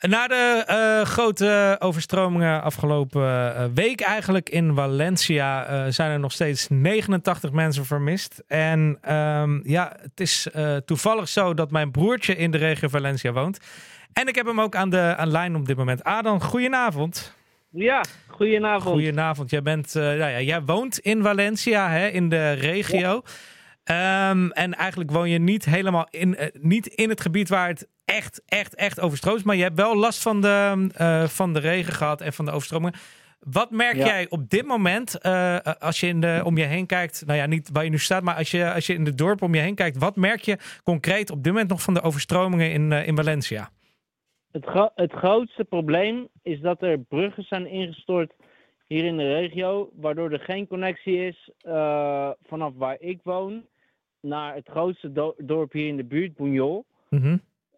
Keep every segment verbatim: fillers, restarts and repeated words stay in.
Na de uh, grote overstromingen afgelopen uh, week eigenlijk in Valencia uh, zijn er nog steeds negenentachtig mensen vermist. En um, ja, het is uh, toevallig zo dat mijn broertje in de regio Valencia woont. En ik heb hem ook aan de aan lijn op dit moment. Adan, goedenavond. Ja, goedenavond. Goedenavond. Jij, bent, uh, nou ja, jij woont in Valencia, hè, in de regio. Ja. Um, en eigenlijk woon je niet helemaal in, uh, niet in het gebied waar het echt, echt, echt overstroomt is. Maar je hebt wel last van de, uh, van de regen gehad en van de overstromingen. Wat merk ja. jij op dit moment, uh, als je in de, om je heen kijkt, nou ja, niet waar je nu staat, maar als je, als je in het dorp om je heen kijkt, wat merk je concreet op dit moment nog van de overstromingen in, uh, in Valencia? Het, gro- het grootste probleem is dat er bruggen zijn ingestort hier in de regio, waardoor er geen connectie is uh, vanaf waar ik woon naar het grootste do- dorp hier in de buurt, Buñol. Mm-hmm.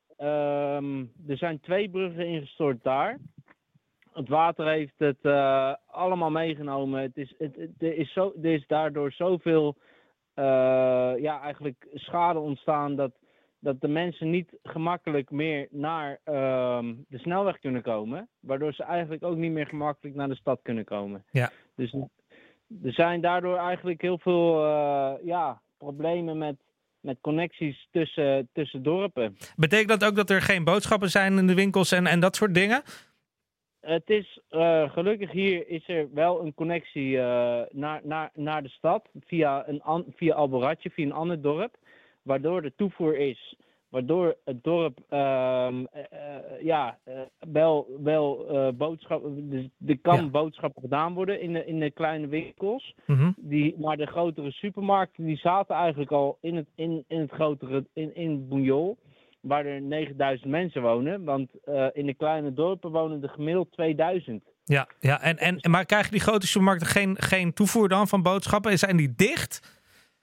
Um, er zijn twee bruggen ingestort daar. Het water heeft het uh, allemaal meegenomen. Het is, het, het, er, is zo, er is daardoor zoveel uh, ja, eigenlijk schade ontstaan dat, dat de mensen niet gemakkelijk meer naar uh, de snelweg kunnen komen. Waardoor ze eigenlijk ook niet meer gemakkelijk naar de stad kunnen komen. Ja. Dus er zijn daardoor eigenlijk heel veel uh, ja, problemen met Met connecties tussen, tussen dorpen. Betekent dat ook dat er geen boodschappen zijn in de winkels en, en dat soort dingen? Het is uh, gelukkig hier is er wel een connectie uh, naar, naar, naar de stad via, een an, via Alboratje, via een ander dorp. Waardoor er toevoer is. Waardoor het dorp uh, uh, ja, uh, wel, wel uh, boodschappen. Dus er kan ja. boodschappen gedaan worden in de, in de kleine winkels. Mm-hmm. Die, maar de grotere supermarkten die zaten eigenlijk al in het, in, in het grotere in, in Buñol. Waar er negenduizend mensen wonen. Want uh, in de kleine dorpen wonen er gemiddeld tweeduizend. Ja, ja en, en, maar krijgen die grote supermarkten geen, geen toevoer dan van boodschappen? Zijn die dicht?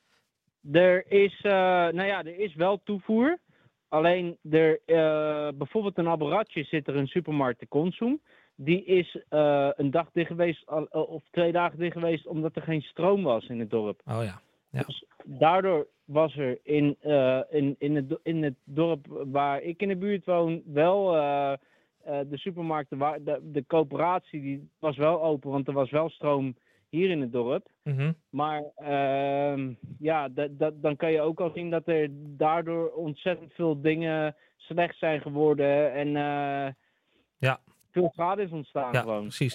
Er is, uh, nou ja, er is wel toevoer. Alleen er, uh, bijvoorbeeld in Alboratje zit er een supermarkt de Consum. Die is uh, een dag dicht geweest, uh, of twee dagen dicht geweest, omdat er geen stroom was in het dorp. Oh ja. Ja. Dus daardoor was er in, uh, in, in, het, in het dorp waar ik in de buurt woon wel uh, uh, de supermarkten, waar, de, de coöperatie die was wel open, want er was wel stroom hier in het dorp. Mm-hmm. Maar uh, ja, dat, dat, dan kan je ook al zien dat er daardoor ontzettend veel dingen slecht zijn geworden en uh, ja. veel schade is ontstaan ja, gewoon. Precies.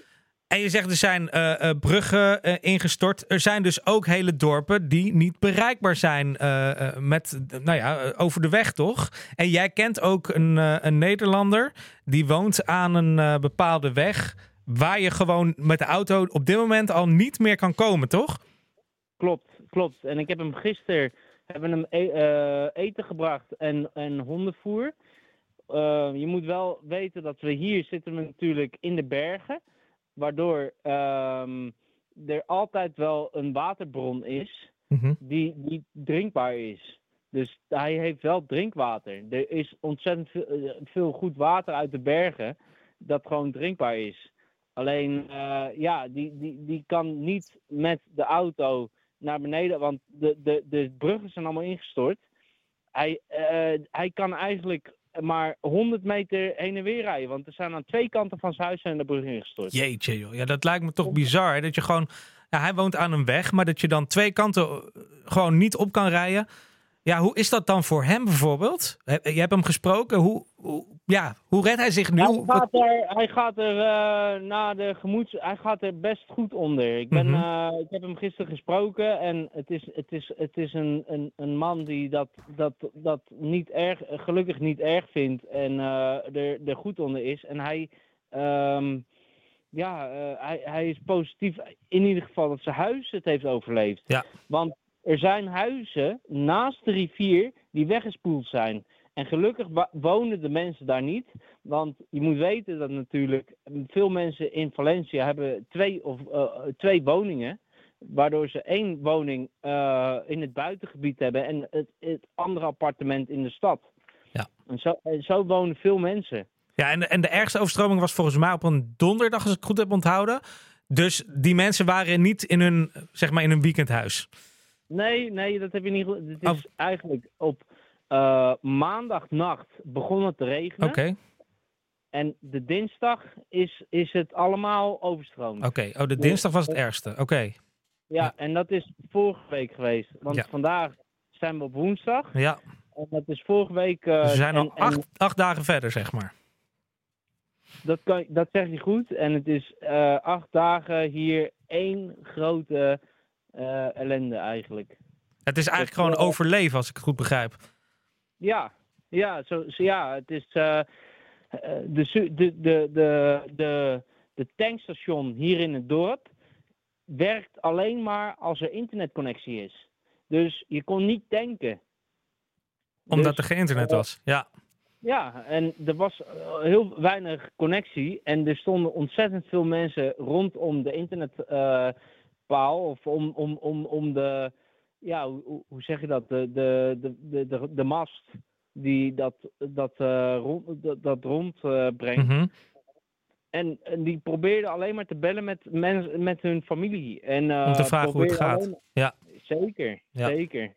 En je zegt er zijn uh, uh, bruggen uh, ingestort. Er zijn dus ook hele dorpen die niet bereikbaar zijn uh, uh, met, uh, nou ja, uh, over de weg, toch? En jij kent ook een, uh, een Nederlander die woont aan een uh, bepaalde weg waar je gewoon met de auto op dit moment al niet meer kan komen, toch? Klopt, klopt. En ik heb hem gisteren hebben hem e- uh, eten gebracht en, en hondenvoer. Uh, je moet wel weten dat we hier zitten we natuurlijk in de bergen. Waardoor um, er altijd wel een waterbron is mm-hmm. die, die drinkbaar is. Dus hij heeft wel drinkwater. Er is ontzettend veel, veel goed water uit de bergen dat gewoon drinkbaar is. Alleen, uh, ja, die, die, die kan niet met de auto naar beneden, want de, de, de bruggen zijn allemaal ingestort. Hij, uh, hij kan eigenlijk maar honderd meter heen en weer rijden. Want er zijn aan twee kanten van zijn huis zijn de brug ingestort. Jeetje joh. Ja, dat lijkt me toch bizar. Hè? Dat je gewoon, ja, hij woont aan een weg, maar dat je dan twee kanten gewoon niet op kan rijden. Ja, hoe is dat dan voor hem bijvoorbeeld? Je hebt hem gesproken. Hoe, hoe, ja, hoe redt hij zich nu? Hij gaat er, hij gaat er uh, na de gemoeds... Hij gaat er best goed onder. Ik, ben, mm-hmm. uh, ik heb hem gisteren gesproken en het is, het is, het is een, een, een man die dat, dat, dat niet erg, gelukkig niet erg vindt en uh, er, er goed onder is. En hij... Um, ja, uh, hij, hij is positief in ieder geval dat zijn huis het heeft overleefd. Ja. Want er zijn huizen naast de rivier die weggespoeld zijn. En gelukkig wa- wonen de mensen daar niet. Want je moet weten dat natuurlijk veel mensen in Valencia hebben twee, of, uh, twee woningen. Waardoor ze één woning uh, in het buitengebied hebben en het, het andere appartement in de stad. Ja. En zo, en zo wonen veel mensen. Ja, en de, en de ergste overstroming was volgens mij op een donderdag, als ik het goed heb onthouden. Dus die mensen waren niet in hun, zeg maar, in hun weekendhuis. Nee, nee, dat heb je niet goed. Het is oh. eigenlijk op uh, maandagnacht begon het te regenen. Oké. Okay. En de dinsdag is, is het allemaal overstroomd. Oké, okay. Oh, de dinsdag was het ergste. Oké. Okay. Ja, ja, en dat is vorige week geweest. Want ja. vandaag zijn we op woensdag. Ja. En dat is vorige week... Uh, dus we zijn en, al acht, en, acht dagen verder, zeg maar. Dat, kan, dat zeg je goed. En het is uh, acht dagen hier één grote uh, ellende eigenlijk. Het is eigenlijk dat, gewoon uh, overleven, als ik het goed begrijp. Ja, ja, zo, zo, ja het is... Uh, de, de, de, de, de, de tankstation hier in het dorp werkt alleen maar als er internetconnectie is. Dus je kon niet tanken. Omdat dus, er geen internet uh, was, ja. Ja, en er was heel weinig connectie. En er stonden ontzettend veel mensen rondom de internetpaal. Uh, of om, om, om, om de... Ja, hoe, hoe zeg je dat? De, de, de, de, de mast die dat, dat, uh, rond, dat, dat rondbrengt. Uh, mm-hmm. En, en die probeerden alleen maar te bellen met, men, met hun familie. En, uh, om te vragen hoe het gaat. Alleen... Ja. Zeker, ja. zeker.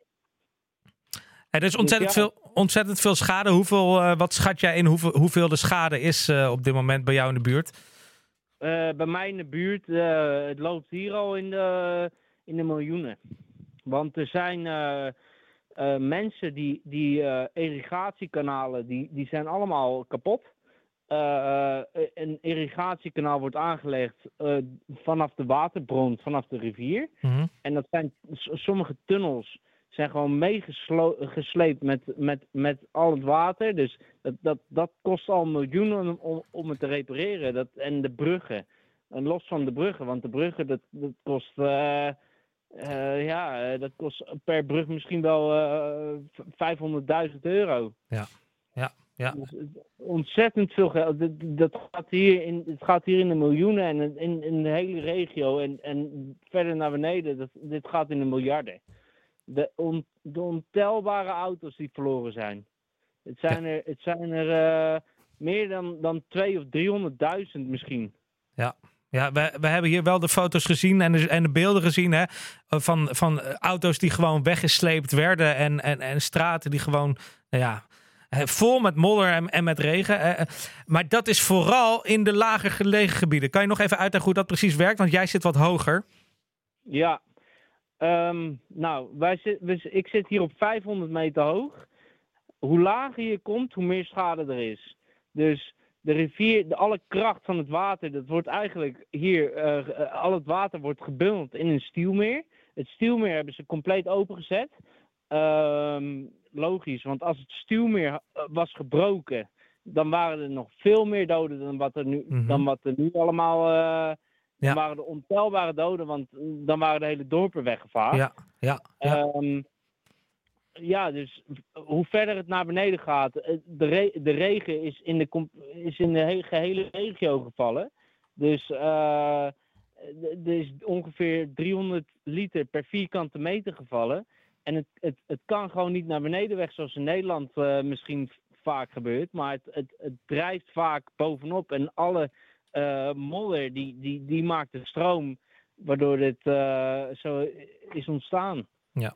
Er is ontzettend, dus ja. veel, ontzettend veel schade. Hoeveel, uh, wat schat jij in hoeveel, hoeveel de schade is uh, op dit moment bij jou in de buurt? Uh, bij mij in de buurt, uh, het loopt hier al in de, in de miljoenen. Want er zijn uh, uh, mensen die, die uh, irrigatiekanalen, die, die zijn allemaal kapot. Uh, een irrigatiekanaal wordt aangelegd uh, vanaf de waterbron, vanaf de rivier. Mm-hmm. En dat zijn sommige tunnels zijn gewoon meegesleept met, met, met al het water. Dus dat, dat, dat kost al miljoenen om, om het te repareren. Dat, en de bruggen. En los van de bruggen, want de bruggen dat, dat kost... Uh, uh, ja, dat kost per brug misschien wel uh, vijfhonderdduizend euro. Ja, ja. Ja. Dus ontzettend veel geld. Dat, dat gaat hier in, het gaat hier in de miljoenen en in, in de hele regio en, en verder naar beneden. Dat, dit gaat in de miljarden. De, on, de ontelbare auto's die verloren zijn. Het zijn ja. er, het zijn er uh, meer dan, dan tweehonderdduizend of driehonderdduizend misschien. Ja. Ja, we, we hebben hier wel de foto's gezien en de, en de beelden gezien hè, van, van auto's die gewoon weggesleept werden en, en, en straten die gewoon, nou ja, vol met modder en, en met regen. Maar dat is vooral in de lager gelegen gebieden. Kan je nog even uitleggen hoe dat precies werkt? Want jij zit wat hoger. Ja, um, nou, wij zit, wij, ik zit hier op vijfhonderd meter hoog. Hoe lager je komt, hoe meer schade er is. Dus de rivier, de, alle kracht van het water, dat wordt eigenlijk hier, uh, al het water wordt gebundeld in een stuwmeer. Het stuwmeer hebben ze compleet opengezet. Um, logisch, want als het stuwmeer was gebroken, dan waren er nog veel meer doden dan wat er nu, mm-hmm. dan wat er nu allemaal... Uh, dan ja. waren er ontelbare doden, want dan waren de hele dorpen weggevaagd. Ja, ja, ja. Um, ja, dus hoe verder het naar beneden gaat, de, re- de regen is in de, comp- is in de he- gehele regio gevallen. Dus uh, er is ongeveer driehonderd liter per vierkante meter gevallen. En het, het, het kan gewoon niet naar beneden weg zoals in Nederland uh, misschien vaak gebeurt. Maar het, het, het drijft vaak bovenop en alle uh, modder die, die, die maakt de stroom waardoor dit uh, zo is ontstaan. Ja.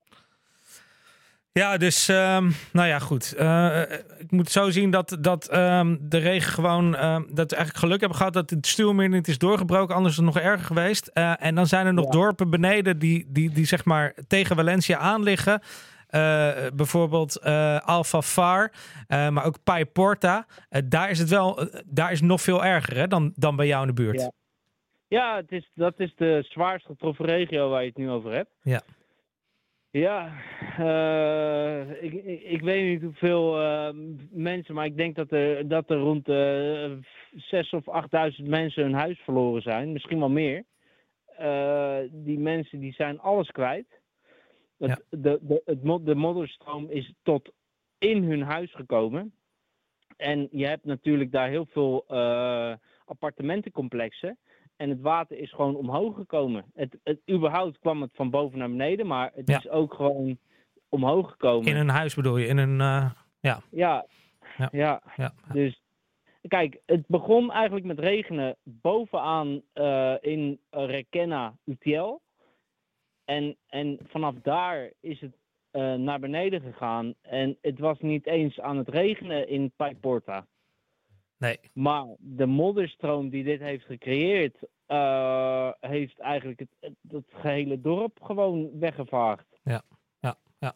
Ja, dus, um, nou ja, goed. Uh, ik moet zo zien dat, dat um, de regen gewoon, uh, dat we eigenlijk geluk hebben gehad dat het stuwmeer niet is doorgebroken, anders is het nog erger geweest. Uh, en dan zijn er nog ja. dorpen beneden die, die, die zeg maar tegen Valencia aan liggen. Uh, bijvoorbeeld uh, Alfafar, uh, maar ook Paiporta. Uh, daar is het wel, uh, daar is het nog veel erger hè, dan, dan bij jou in de buurt. Ja, ja het is, dat is de zwaarst getroffen regio waar je het nu over hebt. Ja. Ja, uh, ik, ik, ik weet niet hoeveel uh, mensen, maar ik denk dat er, dat er rond uh, zes of achtduizend mensen hun huis verloren zijn. Misschien wel meer. Uh, die mensen die zijn alles kwijt. Het, ja. de, de, het mod, de modderstroom is tot in hun huis gekomen. En je hebt natuurlijk daar heel veel uh, appartementencomplexen. En het water is gewoon omhoog gekomen. Het, het, überhaupt kwam het van boven naar beneden, maar het ja. is ook gewoon omhoog gekomen. In een huis bedoel je? In een, uh, ja. Ja. Ja. ja. ja. Dus kijk, het begon eigenlijk met regenen bovenaan uh, in Requena, Utiel. En, en vanaf daar is het uh, naar beneden gegaan. En het was niet eens aan het regenen in Paiporta. Nee. Maar de modderstroom die dit heeft gecreëerd, uh, heeft eigenlijk het, het, het gehele dorp gewoon weggevaagd. Ja, ja, ja.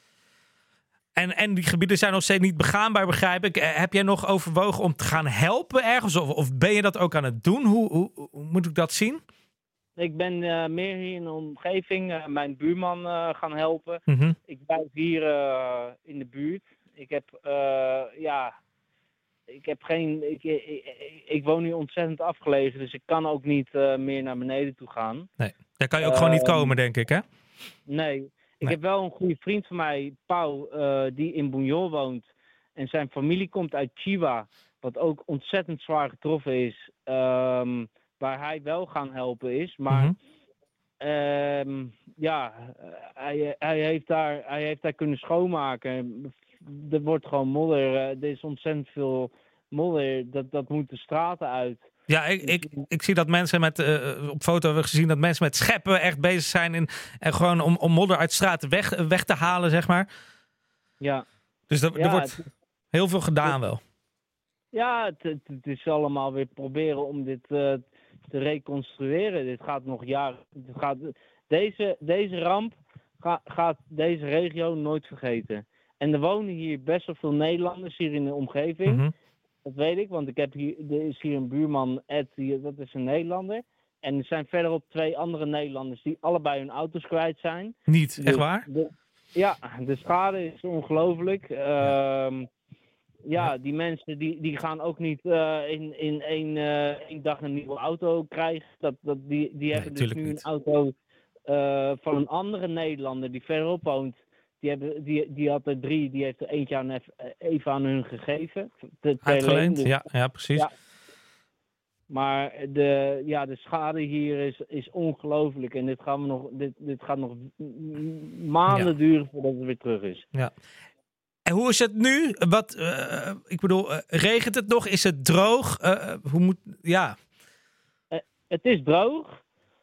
En, en die gebieden zijn nog steeds niet begaanbaar, begrijp ik. Heb jij nog overwogen om te gaan helpen ergens? Of, of ben je dat ook aan het doen? Hoe, hoe, hoe moet ik dat zien? Ik ben uh, meer hier in de omgeving uh, mijn buurman uh, gaan helpen. Mm-hmm. Ik blijf hier uh, in de buurt. Ik heb, uh, ja, ik heb geen, ik, ik, ik, ik woon nu ontzettend afgelegen, dus ik kan ook niet uh, meer naar beneden toe gaan. Nee, daar kan je ook uh, gewoon niet komen, denk ik, hè? Nee, ik nee. heb wel een goede vriend van mij, Pau, uh, die in Buñol woont. En zijn familie komt uit Chiva, wat ook ontzettend zwaar getroffen is. Um, waar hij wel gaan helpen is. Maar mm-hmm. um, ja, hij, hij, heeft daar, hij heeft daar kunnen schoonmaken. Er wordt gewoon modder. Er is ontzettend veel modder. Dat, dat moet de straten uit. Ja, ik, ik, ik zie dat mensen met, uh, op foto hebben gezien dat mensen met scheppen echt bezig zijn in, en gewoon om, om modder uit straten weg, weg te halen, zeg maar. Ja. Dus er, ja, er wordt het, heel veel gedaan het, wel. Ja, het, het, het is allemaal weer proberen om dit uh, te reconstrueren. Dit gaat nog jaren. Dit gaat, deze, deze ramp ga, gaat deze regio nooit vergeten. En er wonen hier best wel veel Nederlanders hier in de omgeving. Mm-hmm. Dat weet ik, want ik heb hier, er is hier een buurman, Ed, die, dat is een Nederlander. En er zijn verderop twee andere Nederlanders die allebei hun auto's kwijt zijn. Niet, echt dus waar? De, ja, de schade is ongelooflijk. Ja. Um, Ja, die mensen die, die gaan ook niet uh, in, in één, uh, één dag een nieuwe auto krijgen. Dat, dat, die die hebben nee, dus nu niet. een auto uh, van een andere Nederlander die verderop woont. Die, hebben, die, die had er drie, die heeft er eentje aan even, even aan hun gegeven. Uitgeleend, dus, ja, ja, precies. Ja. Maar de, ja, de schade hier is, is ongelooflijk. En dit, gaan we nog, dit, dit gaat nog maanden ja. duren voordat het weer terug is. Ja. En hoe is het nu? Wat, uh, ik bedoel, uh, regent het nog? Is het droog? Uh, hoe moet, ja. Uh, het is droog.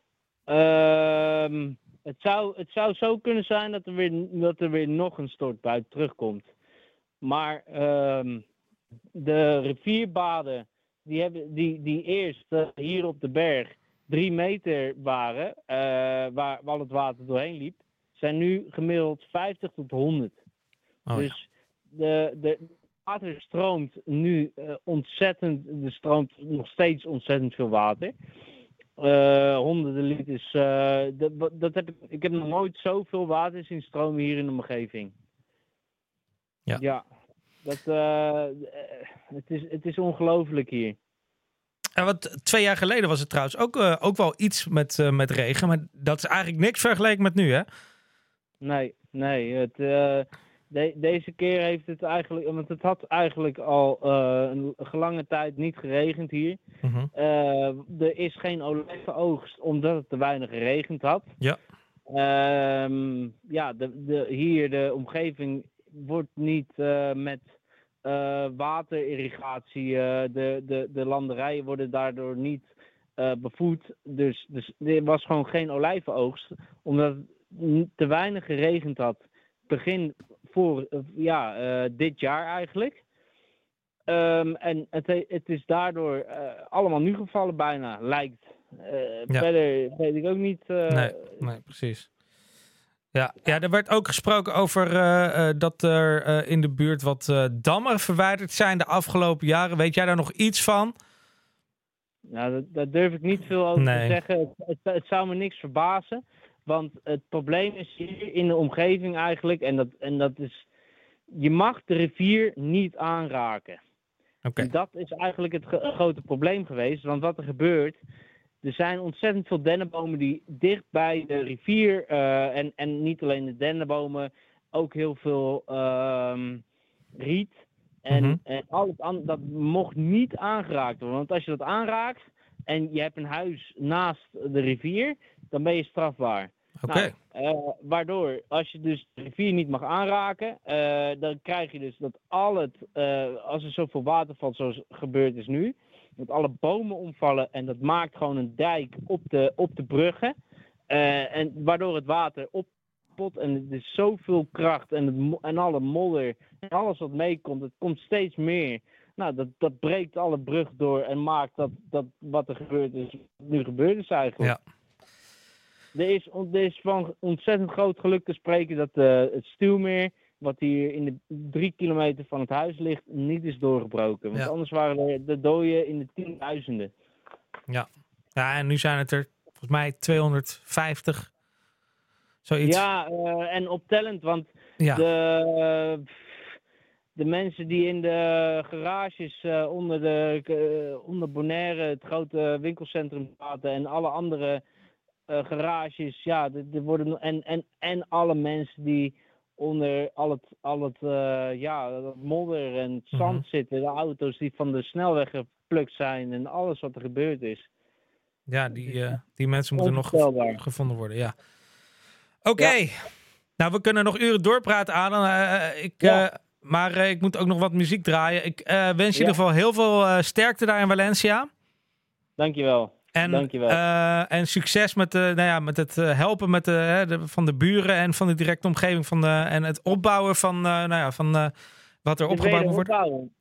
Uh, het, zou, het zou zo kunnen zijn dat er weer, dat er weer nog een stortbui terugkomt. Maar uh, de rivierbaden die, hebben, die, die eerst uh, hier op de berg drie meter waren, uh, waar, waar het water doorheen liep, zijn nu gemiddeld vijftig tot honderd. Oh, dus de, de water stroomt nu uh, ontzettend, er stroomt nog steeds ontzettend veel water. Uh, honderden liters. Uh, dat, dat heb ik, ik heb nog nooit zoveel water zien stromen hier in de omgeving. Ja. Ja. Dat, uh, het, is, het is ongelooflijk hier. En wat, twee jaar geleden was het trouwens ook, uh, ook wel iets met, uh, met regen. Maar dat is eigenlijk niks vergeleken met nu, hè? Nee, nee. Het, uh, de, deze keer heeft het eigenlijk... Want het had eigenlijk al uh, een lange tijd niet geregend hier. Mm-hmm. Uh, er is geen olijvenoogst omdat het te weinig geregend had. Ja. Um, ja, de, de, hier de omgeving wordt niet uh, met... Uh, waterirrigatie, uh, de, de, de landerijen worden daardoor niet uh, bevoed. Dus, dus er was gewoon geen olijvenoogst, omdat het te weinig geregend had. Begin voor uh, ja, uh, dit jaar eigenlijk. Um, en het, het is daardoor uh, allemaal nu gevallen bijna, lijkt. Uh, ja. Verder weet ik ook niet. Uh, nee, nee, precies. Ja, ja, er werd ook gesproken over uh, uh, dat er uh, in de buurt wat uh, dammen verwijderd zijn de afgelopen jaren. Weet jij daar nog iets van? Nou, dat, daar durf ik niet veel over nee. te zeggen. Het, het, het zou me niks verbazen. Want het probleem is hier in de omgeving eigenlijk, en dat, en dat is, je mag de rivier niet aanraken. Okay. En dat is eigenlijk het ge- grote probleem geweest. Want wat er gebeurt... Er zijn ontzettend veel dennenbomen die dicht bij de rivier, uh, en, en niet alleen de dennenbomen, ook heel veel uh, riet. En, mm-hmm. en al het an- dat mocht niet aangeraakt worden. Want als je dat aanraakt en je hebt een huis naast de rivier, dan ben je strafbaar. Okay. Nou, uh, waardoor, als je dus de rivier niet mag aanraken, uh, dan krijg je dus dat al het, uh, als er zoveel water valt zoals gebeurd is nu, dat alle bomen omvallen en dat maakt gewoon een dijk op de, op de bruggen. Uh, en waardoor het water oppot en er is zoveel kracht en, het, en alle modder en alles wat meekomt, het komt steeds meer. Nou, dat, dat breekt alle brug door en maakt dat, dat wat er gebeurd is, nu gebeurd is eigenlijk. Ja. Er is, er is van ontzettend groot geluk te spreken dat uh, het stuwmeer, wat hier in de drie kilometer van het huis ligt, niet is doorgebroken. Want Ja. anders waren er de doden in de tienduizenden. Ja. Ja, en nu zijn het er volgens mij tweehonderdvijftig. Zoiets. Ja, uh, en optellend, want Ja. de, uh, de mensen die in de garages uh, onder, de, uh, onder Bonaire, het grote winkelcentrum zaten en alle andere uh, garages, ja, er, er worden, en, en, en alle mensen die onder al het, al het, uh, ja, dat modder en het zand Mm-hmm. zitten, de auto's die van de snelweg geplukt zijn en alles wat er gebeurd is. Ja, die, uh, die mensen moeten nog Onvoorstelbaar. gevonden worden, ja. Oké. Okay. Ja. Nou, we kunnen nog uren doorpraten, Adam. Uh, ik, Ja. uh, maar uh, ik moet ook nog wat muziek draaien. Ik uh, wens je Ja. in ieder geval heel veel uh, sterkte daar in Valencia. Dankjewel. En, Dankjewel. Uh, en succes met, de, nou ja, met het uh, helpen met de, uh, de, van de buren en van de directe omgeving van de, en het opbouwen van, uh, nou ja, van uh, wat er De opgebouwd moet worden. wederopbouw.